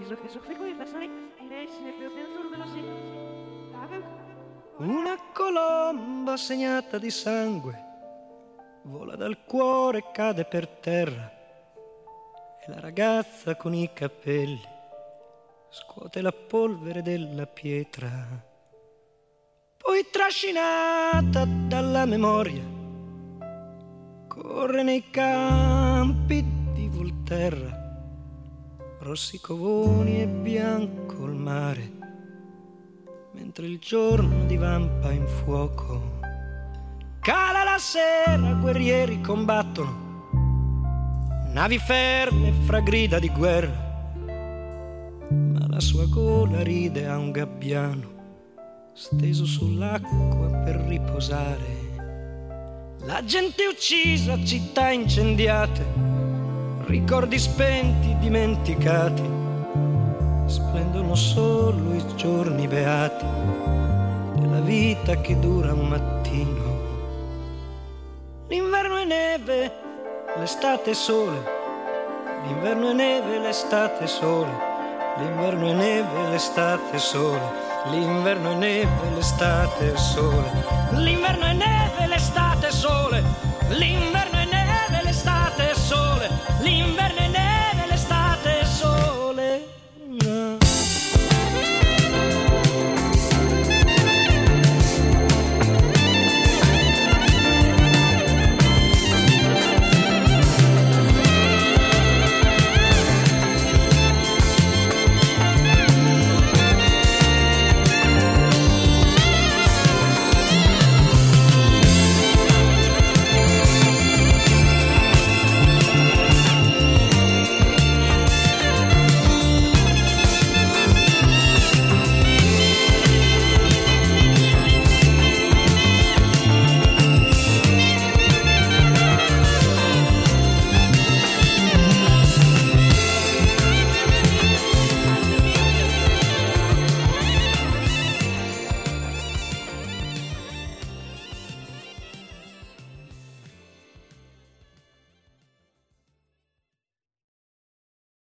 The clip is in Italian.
Una colomba segnata di sangue vola dal cuore e cade per terra, e la ragazza con i capelli scuote la polvere della pietra. Poi trascinata dalla memoria corre nei campi di Volterra, rossi covoni e bianco il mare, mentre il giorno divampa in fuoco. Cala la sera, guerrieri combattono, navi ferme fra grida di guerra, ma la sua gola ride a un gabbiano steso sull'acqua per riposare. La gente uccisa, città incendiate, ricordi spenti, dimenticati, splendono solo i giorni beati della vita che dura un mattino. L'inverno è neve, l'estate è sole, l'inverno è neve, l'estate è sole, l'inverno è neve, l'estate è sole, l'inverno è neve, l'estate è sole, l'inverno è neve, l'estate è sole, l'inverno